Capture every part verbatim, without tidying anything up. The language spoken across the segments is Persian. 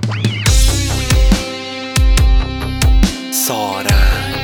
سارنگ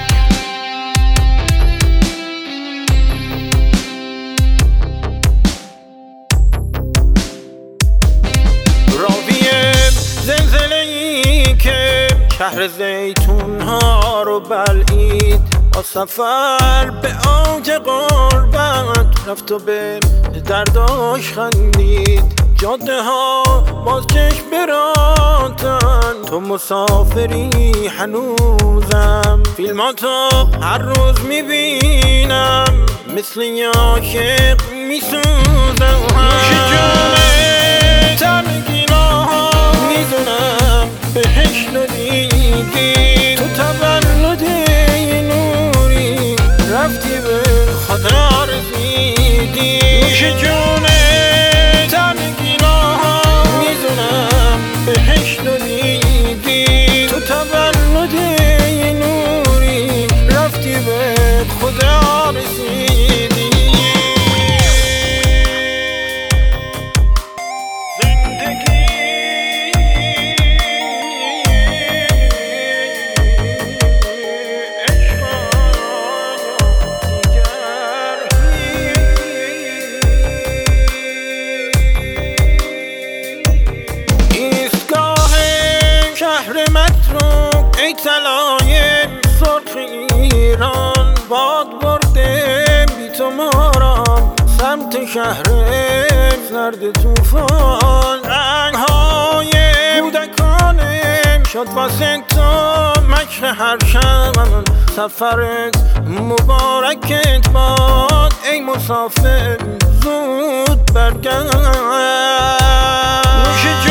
راوی زلزله ای که شهر زیتون ها رو بلعید، با سفر به اوج غربت رفت و به درداش خندید. جاده ها باز چشم براتن، تو مسافری هنوزم. فیلماتو هر روز میبینم، مثل یه عاشق میسوزم. نوش جونه تنگینا میدونم بهشت رو دیدی، تو تولد یه نوری رفتی به خدا رسیدی. نوش جونه تنگینا میدونم بهشت رو دیدی، تو تولد یه نوری رفتی به خدا رسیدی. ای طلای سرخ ایران، باد برده بی تو ما را سمت شهر زرد توفان. رنگ‌های کودکانه شد واسه تو مشق هر شب، سفرت مبارکت باد ای مسافر زود برگرد.